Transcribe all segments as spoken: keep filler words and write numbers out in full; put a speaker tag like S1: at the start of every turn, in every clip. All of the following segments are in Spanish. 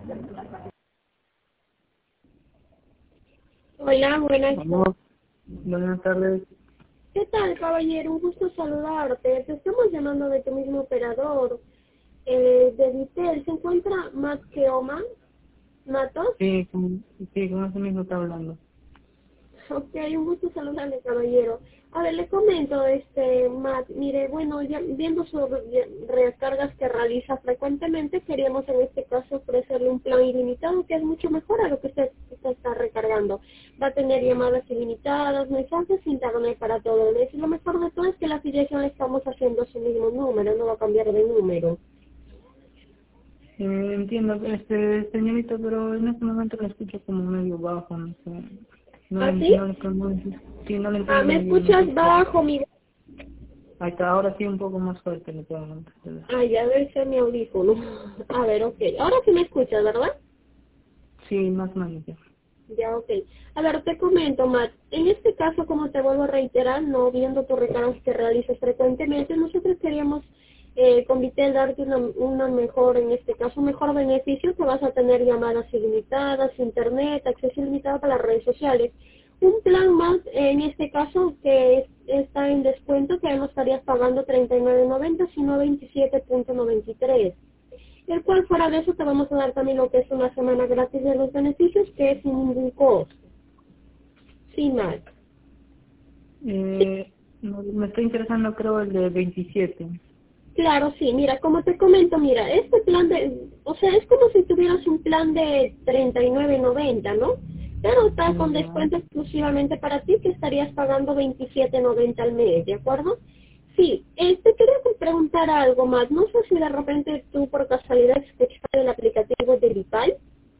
S1: Hola, buenas
S2: Hola, buenas tardes.
S1: ¿Qué tal, caballero? Un gusto saludarte. Te estamos llamando de tu mismo operador. Eh, de Vitel, ¿se encuentra Matt Keoma? ¿Matos?
S2: Sí, con, sí, con eso mismo está hablando.
S1: Ok, un gusto saludarle, caballero. A ver, le comento, este, Matt, mire, bueno, ya viendo sus re- recargas que realiza frecuentemente, queríamos en este caso ofrecerle un plan ilimitado que es mucho mejor a lo que usted, usted está recargando. Va a tener llamadas ilimitadas, mensajes, internet para todo el mes. Y lo mejor de todo es que la afiliación le estamos haciendo a su mismo número, no va a cambiar de número.
S2: Eh, entiendo, este, señorita, pero en este momento la escucho como medio bajo, no sé. No le,
S1: ¿Así?
S2: no le, no le- sí, no le
S1: Ah,
S2: entiendo
S1: ¿me
S2: muy bien, no sé
S1: escuchas
S2: qué está
S1: bajo,
S2: diciendo.
S1: mi...
S2: Ahí está, ahora sí un poco más fuerte le puedo mantener.
S1: Ay, ya debe ser mi audífono. A ver, ok. Ahora sí me escuchas, ¿verdad?
S2: Sí, más o menos ya.
S1: Ya, ok. A ver, te comento, Matt. En este caso, como te vuelvo a reiterar, no viendo tus recargas que realizas frecuentemente, nosotros queríamos eh, con Vitel darte una, una mejor, en este caso, un mejor beneficio, que vas a tener llamadas ilimitadas, internet, acceso ilimitado para las redes sociales. Un plan más, en este caso, que es- está en descuento, que no estarías pagando treinta y nueve noventa, sino veintisiete noventa y tres. El cual fuera de eso te vamos a dar también lo que es una semana gratis de los beneficios, que es sin ningún costo. Sí, Mark. Sí,
S2: Eh, no, me está interesando creo el de veintisiete.
S1: claro, sí. Mira, como te comento, mira, este plan de, o sea, es como si tuvieras un plan de treinta y nueve noventa, ¿no? Pero está con
S2: Ya.
S1: descuento exclusivamente para ti, que estarías pagando veintisiete noventa al mes, ¿de acuerdo? Sí, este quería preguntar algo más. No sé si de repente tú por casualidad escuchaste el aplicativo de Vipal.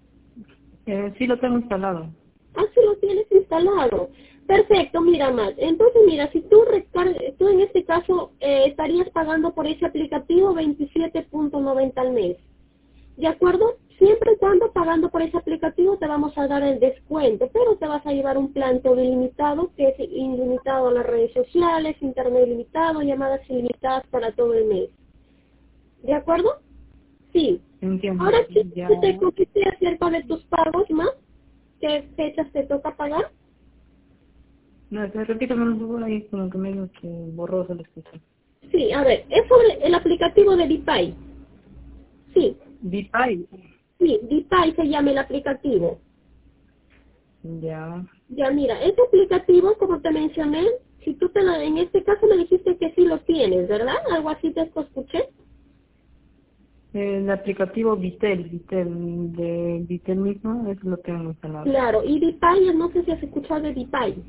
S2: Eh, sí lo tengo instalado.
S1: Ah, sí lo tienes instalado. Perfecto, mira, Matt. Entonces, mira, si tú recargas, tú en este caso eh, estarías pagando por ese aplicativo veintisiete noventa al mes. ¿De acuerdo? Siempre y cuando pagando por ese aplicativo te vamos a dar el descuento, pero te vas a llevar un plan todo ilimitado, que es ilimitado a las redes sociales, internet ilimitado, llamadas ilimitadas para todo el mes. ¿De acuerdo? Sí.
S2: Entiendo.
S1: Ahora sí,
S2: Ya.
S1: te contesté acerca de tus pagos, más. ¿Qué fechas te toca pagar?
S2: No, se repítame un poco ahí como que medio que borroso lo escuché.
S1: Sí, a ver, es sobre el aplicativo de Dipay. Sí,
S2: Dipay.
S1: sí, Dipay se llama el aplicativo.
S2: Ya.
S1: Ya mira, ese aplicativo, como te mencioné, si tú te lo, en este caso me dijiste que sí lo tienes, ¿verdad? Algo así te escuché.
S2: El aplicativo Vitel, Vitel, de Vitel mismo, es lo tengo instalado.
S1: Claro, y Dipay, no sé si has escuchado de Dipay.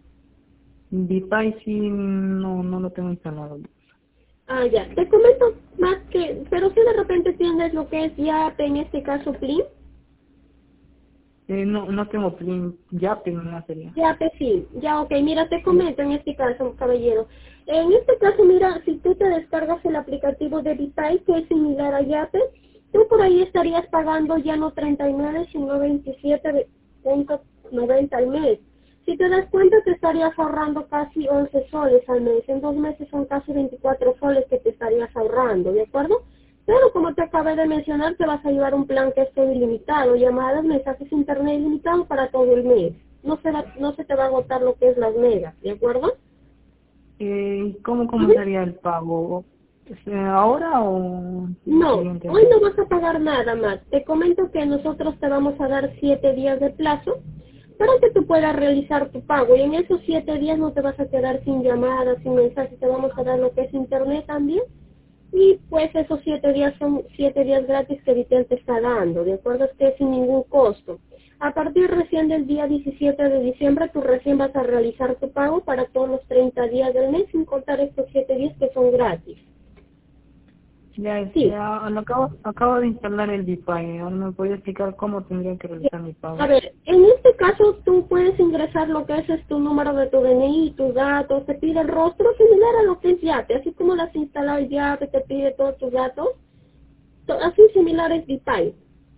S2: Dipay sí, no, no lo tengo instalado.
S1: Ah, ya, te comento más que, pero si de repente tienes lo que es YAP, en este caso Plin.
S2: Eh, no, no tengo Plin, ya tengo una serie.
S1: Ya, pues sí, ya, ok, mira, te comento en este caso, caballero. En este caso, mira, si tú te descargas el aplicativo de Vipay, que es similar a Yape, tú por ahí estarías pagando ya no treinta y nueve, sino veintisiete noventa al mes. Si te das cuenta, te estarías ahorrando casi once soles al mes. En dos meses son casi veinticuatro soles que te estarías ahorrando, ¿de acuerdo? Pero como te acabé de mencionar, te vas a llevar un plan que es todo ilimitado, llamadas, mensajes, internet ilimitado para todo el mes. No se, va, no se te va a agotar lo que es las megas, ¿de acuerdo?
S2: Eh, ¿cómo, ¿Cómo
S1: Ujú.
S2: sería el pago? Eh, ¿Ahora o el
S1: No,
S2: siguiente
S1: hoy
S2: mes?
S1: no vas a pagar nada más. Te comento que nosotros te vamos a dar siete días de plazo para que tú puedas realizar tu pago. Y en esos siete días no te vas a quedar sin llamadas, sin mensajes. Te vamos a dar lo que es internet también. Y pues esos siete días son siete días gratis que Vitel te está dando, ¿de acuerdo? Es que es sin ningún costo. A partir recién del día diecisiete de diciembre, tú recién vas a realizar tu pago para todos los treinta días del mes, sin contar estos siete días que son gratis.
S2: Ya, este,
S1: Sí.
S2: ah, lo acabo, acabo de instalar el Dipay. Ahora me podría explicar cómo tendría que realizar mi
S1: A
S2: pago.
S1: ver, en este caso tú puedes ingresar lo que es, es tu número de tu D N I, tus datos, te pide el rostro similar a lo que es Yape, así como las instalado Yape, te pide todos tus datos, to- así similar es Dipay.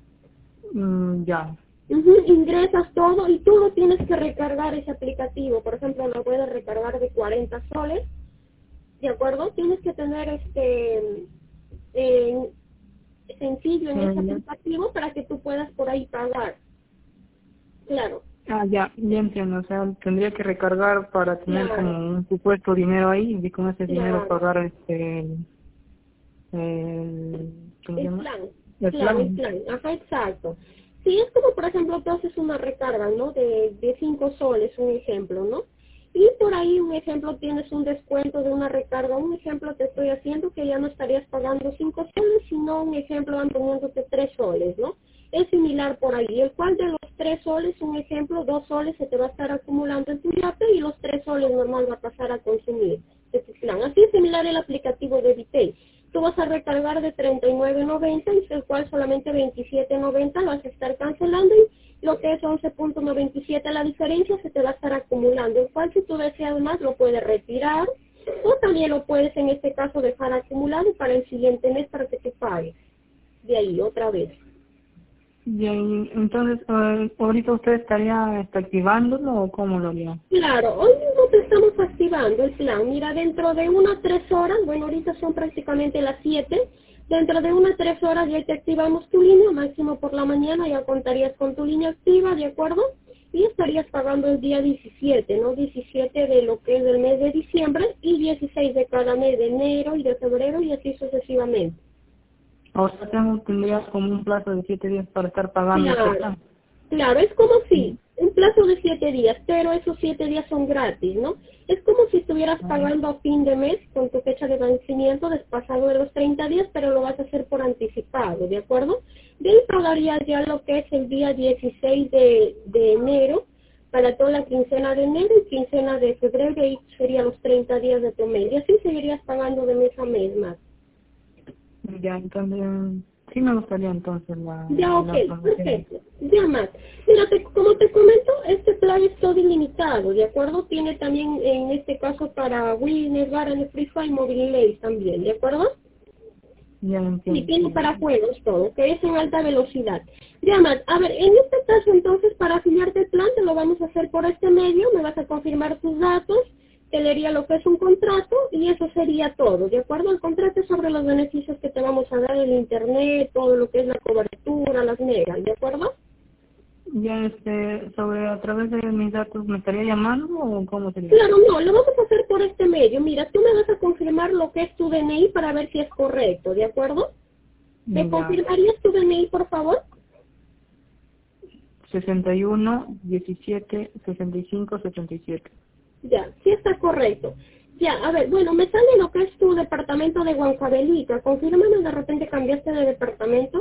S2: Mm, ya.
S1: Ujú, ingresas todo y tú no tienes que recargar ese aplicativo. Por ejemplo, lo puedes recargar de cuarenta soles, ¿de acuerdo? Tienes que tener este, eh, sencillo en
S2: Ah,
S1: ese
S2: ya.
S1: aplicativo para que tú puedas por ahí pagar. Claro,
S2: Ah, ya, ya entiendo. O sea, tendría que recargar para tener como
S1: claro,
S2: un supuesto dinero ahí y con ese dinero
S1: claro.
S2: pagar este, el, el, ¿cómo se
S1: El
S2: llama?
S1: plan,
S2: El
S1: claro, el
S2: plan.
S1: plan, ajá, exacto. Sí, es como, por ejemplo, tú haces una recarga, ¿no? De, de cinco soles, un ejemplo, ¿no? Y por ahí, un ejemplo, tienes un descuento de una recarga. Un ejemplo te estoy haciendo que ya no estarías pagando cinco soles, sino un ejemplo van poniéndote tres soles, ¿no? Es similar por ahí. El cual de los tres soles, un ejemplo, dos soles se te va a estar acumulando en tu yape y los tres soles normal va a pasar a consumir de tu plan. Así es similar el aplicativo de Vitey. Tú vas a recargar de treinta y nueve noventa y el cual solamente veintisiete noventa vas a estar cancelando y lo que es once noventa y siete la diferencia se te va a estar acumulando, el cual si tú deseas más lo puedes retirar o también lo puedes en este caso dejar acumulado para el siguiente mes para que te pagues de ahí otra vez.
S2: Y ahí, entonces, eh, ahorita usted estaría este, activándolo o cómo lo haría.
S1: Claro, hoy mismo te estamos activando el plan. Mira, dentro de unas tres horas, bueno, ahorita son prácticamente las siete, dentro de unas tres horas ya te activamos tu línea, máximo por la mañana ya contarías con tu línea activa, ¿de acuerdo? Y estarías pagando el día diecisiete, ¿no? diecisiete de lo que es del mes de diciembre y dieciséis de cada mes de enero y de febrero y así sucesivamente.
S2: O sea, tengo, tendría como un plazo de siete días para estar pagando este
S1: Claro,
S2: plan.
S1: claro, es como
S2: Mm.
S1: si un plazo de siete días, pero esos siete días son gratis, ¿no? Es como si estuvieras
S2: Ah,
S1: pagando a fin de mes con tu fecha de vencimiento despasado de los treinta días, pero lo vas a hacer por anticipado, ¿de acuerdo? De ahí pagarías ya lo que es el día dieciséis de, de enero para toda la quincena de enero y quincena de febrero, y ahí serían los treinta días de tu mes, y así seguirías pagando de mes a mes más.
S2: ya, entonces, sí me gustaría entonces la,
S1: Ya, ok,
S2: la promoción.
S1: perfecto. Ya más. Mira, te- como te comento, este plan es todo ilimitado, ¿de acuerdo? Tiene también, en este caso, para Wii, Netgear, Free Fire, Mobile Legends también, ¿de acuerdo?
S2: Ya
S1: Sí,
S2: entiendo,
S1: tiene para
S2: sí.
S1: juegos todo, que es en alta velocidad. Ya más. A ver, en este caso, entonces, para afiliarte el plan, te lo vamos a hacer por este medio, me vas a confirmar tus datos, te leería lo que es un contrato y eso sería todo, ¿de acuerdo? El contrato es sobre los beneficios que te vamos a dar, el internet, todo lo que es la cobertura, las megas, ¿de acuerdo?
S2: Ya, este, sobre a través de mis datos, ¿me estaría llamando o cómo sería?
S1: Claro, no, lo vamos a hacer por este medio. Mira, tú me vas a confirmar lo que es tu D N I para ver si es correcto, ¿de acuerdo? ¿Me
S2: Ya,
S1: confirmarías tu D N I, por favor?
S2: sesenta y uno, diecisiete, sesenta y cinco, setenta y siete.
S1: Ya, sí está correcto. Ya, a ver, bueno, me sale lo que es tu departamento de Huancavelica. Confírmame, de repente cambiaste de departamento.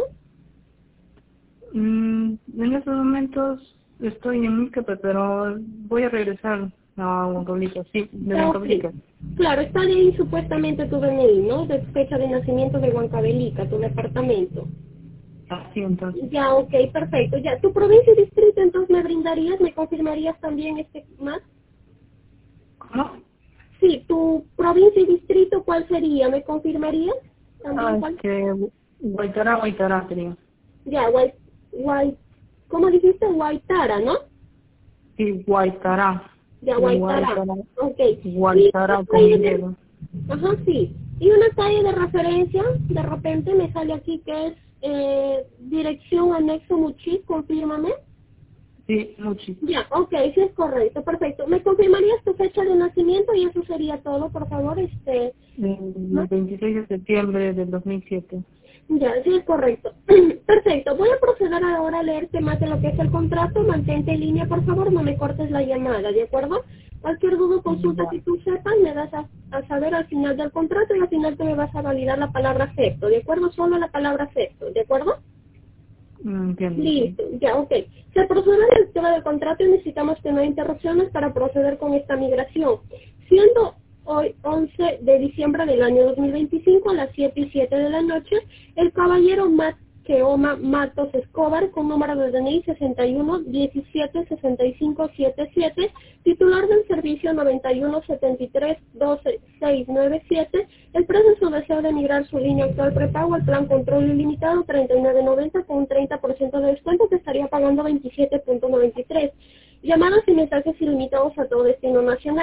S2: Mm, en estos momentos estoy en Mícape, pero voy a regresar a Huancavelica, sí, de
S1: Ya, ok.
S2: Huancavelica.
S1: Claro, está de ahí supuestamente tu D N I, ¿no? De fecha de nacimiento de Huancavelica, tu departamento.
S2: Así entonces.
S1: Ya, ok, perfecto. Ya, tu provincia y distrito, entonces me brindarías, me confirmarías también este más.
S2: ¿Cómo?
S1: Sí, tu provincia y distrito, ¿cuál sería? ¿Me confirmarías también
S2: Ah,
S1: cuál?
S2: este, Guaitará, Guaitará, sería.
S1: Ya, Guay, Guay, ¿cómo dijiste? Guaitara, ¿no?
S2: Sí, Guaitará.
S1: Ya, Guaitara.
S2: Guaitará.
S1: Ok. Y una
S2: Guaitará con
S1: calle
S2: Y.
S1: de, ajá, sí. Y una calle de referencia, de repente me sale aquí que es eh, dirección anexo Muchis, confírmame.
S2: Sí, muchis.
S1: Ya, ok, sí es correcto, perfecto. ¿Me confirmarías tu fecha de nacimiento? Y eso sería todo, por favor, este,
S2: El
S1: ¿no?
S2: veintiséis de septiembre del dos mil siete.
S1: Ya, sí es correcto. Perfecto. Voy a proceder ahora a leerte más de lo que es el contrato. Mantente en línea, por favor, no me cortes la llamada, ¿de acuerdo? Cualquier duda o consulta
S2: Ya,
S1: que tú sepas, me das a, a saber al final del contrato y al final te me vas a validar la palabra acepto, ¿de acuerdo? Solo la palabra acepto, ¿de acuerdo?
S2: mm, entiendo, sí.
S1: Listo, ya, ok. Se procede al tema del contrato y necesitamos tener interrupciones para proceder con esta migración. Siendo hoy once de diciembre del año dos mil veinticinco a las siete y siete de la noche, el caballero Matt Keoma Matos Escobar, con número de D N I sesenta y uno diecisiete sesenta y cinco setenta y siete, titular del servicio noventa y uno setenta y tres doce seiscientos noventa y siete, expresa su deseo de migrar su línea actual prepago al plan control ilimitado treinta y nueve noventa con un treinta por ciento de descuento, que estaría pagando veintisiete noventa y tres. Llamadas y mensajes ilimitados a todo destino nacional.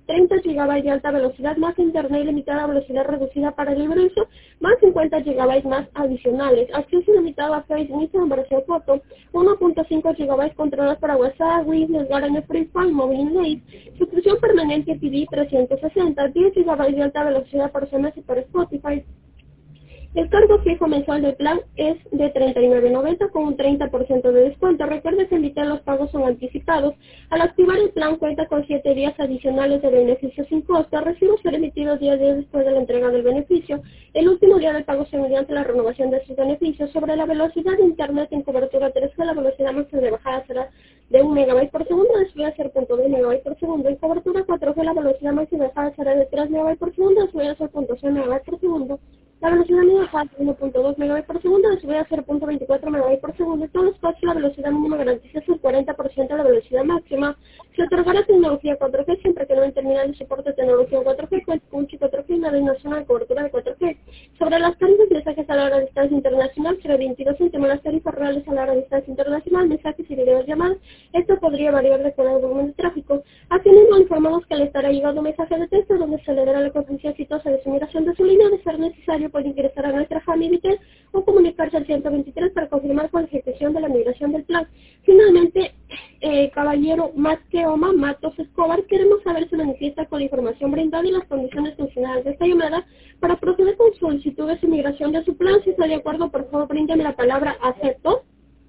S1: treinta gigabytes de alta velocidad más internet ilimitada a velocidad reducida para el libre uso, más cincuenta gigabytes más adicionales, acceso ilimitado a Facebook, Instagram, versión foto, uno punto cinco gigabytes controlados para WhatsApp, Windows, Garden Free File, Mobile Late, suscripción permanente T V trescientos sesenta, diez gigabytes de alta velocidad por S M S y por Spotify. El cargo fijo mensual del plan es de treinta y nueve noventa con un treinta por ciento de descuento. Recuerde que evitar los pagos son anticipados. Al activar el plan cuenta con siete días adicionales de beneficio sin costo. Recibos ser emitidos diez días después de la entrega del beneficio. El último día del pago se mediante la renovación de sus beneficios. Sobre la velocidad de internet en cobertura tres G, la velocidad máxima de bajada será de un megabyte por segundo, de subida a cero punto dos megabytes por segundo. En cobertura cuatro G, la velocidad máxima de bajada será de tres megabytes por segundo, de subida a cero punto seis megabytes por segundo. La velocidad mínima de bajada uno punto dos megabytes por segundo, de subida a cero punto veinticuatro megabytes por segundo. En todos los casos, la velocidad mínima garantiza el cuarenta por ciento de la velocidad máxima. Se otorgará tecnología cuatro G siempre que no en terminal de soporte de tecnología cuatro G cuente con un chip cuatro G y una nacional de cobertura de cuatro G. Sobre las tarifas de mensajes a la hora de distancia internacional, será veintidós céntimos las tarifas reales a la hora de distancia internacional, mensajes y videos llamadas. Esto podría variar de acuerdo al volumen de tráfico. Asimismo, informamos que le estará llegando un mensaje de texto donde se le dará la confirmación exitosa de su migración de su línea. De ser necesario, puede ingresar a nuestra Family o comunicarse al ciento veintitrés para confirmar con la ejecución de la migración del plan. Finalmente, eh, caballero Masqueoma Matos Escobar, queremos saber si manifiesta con la información brindada y las condiciones funcionales de esta llamada para proceder con solicitudes de migración de su plan. Si está de acuerdo, por favor, bríndeme la palabra acepto.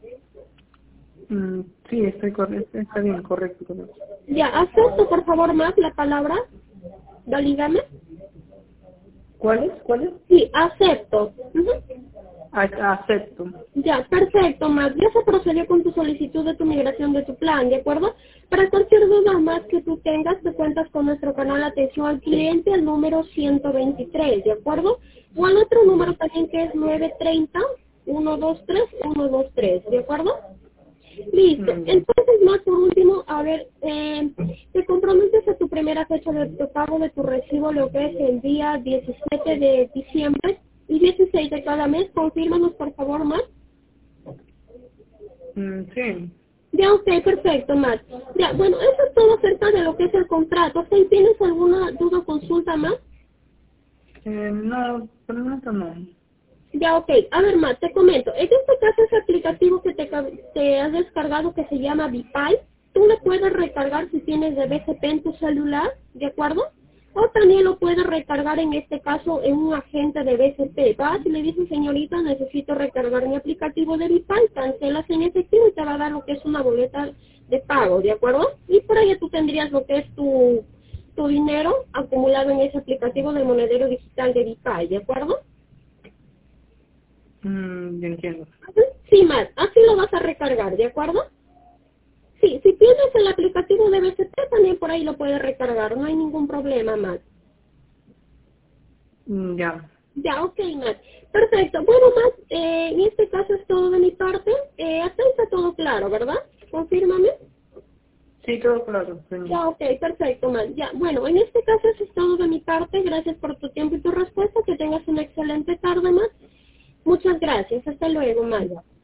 S2: Mm, sí, estoy correcto, está bien, correcto, correcto.
S1: Ya, acepto, por favor, más la palabra. Valídame.
S2: ¿Cuál es? ¿Cuál es?
S1: Sí, acepto. Uh-huh.
S2: A- acepto.
S1: Ya, perfecto, Matt. Ya se procedió con tu solicitud de tu migración de tu plan, ¿de acuerdo? Para cualquier duda más que tú tengas, te cuentas con nuestro canal Atención al Cliente, el número ciento veintitrés, ¿de acuerdo? O al otro número también que es nueve tres cero, uno dos tres, uno dos tres, ¿de acuerdo? Listo. Entonces, más por último, a ver, eh, te comprometes a tu primera fecha de tu pago de tu recibo, lo que es el día diecisiete de diciembre y dieciséis de cada mes. Confírmanos, por favor, Matt.
S2: Mm, sí.
S1: Ya, ok, perfecto, Matt. Ya, bueno, eso es todo acerca de lo que es el contrato. ¿Sí? ¿Tienes alguna duda o consulta más?
S2: Eh, no, por el momento no.
S1: Ya, ok. A ver, Matt, te comento. En este caso, ese aplicativo que te, ca- te has descargado que se llama Vipay, tú lo puedes recargar si tienes de B G P en tu celular, ¿de acuerdo? O también lo puedes recargar en este caso en un agente de B G P. Vas y le dices, señorita, necesito recargar mi aplicativo de Vipay, cancelas en efectivo y te va a dar lo que es una boleta de pago, ¿de acuerdo? Y por ahí tú tendrías lo que es tu, tu dinero acumulado en ese aplicativo del monedero digital de Vipay, ¿de acuerdo?
S2: Mm, ya entiendo.
S1: Sí, Matt, así lo vas a recargar, ¿de acuerdo? Sí, si tienes el aplicativo de B C P, también por ahí lo puedes recargar, no hay ningún problema, Matt.
S2: Mm, ya.
S1: Ya, ok, Matt. Perfecto. Bueno, Matt, eh, en este caso es todo de mi parte. Eh, hasta ahí está todo claro, ¿verdad? Confírmame.
S2: Sí, todo claro. señor.
S1: Ya, ok, perfecto, Matt. Ya, bueno, en este caso eso es todo de mi parte. Gracias por tu tiempo y tu respuesta. Que tengas una excelente tarde, Matt. Muchas gracias. Hasta luego, Matt.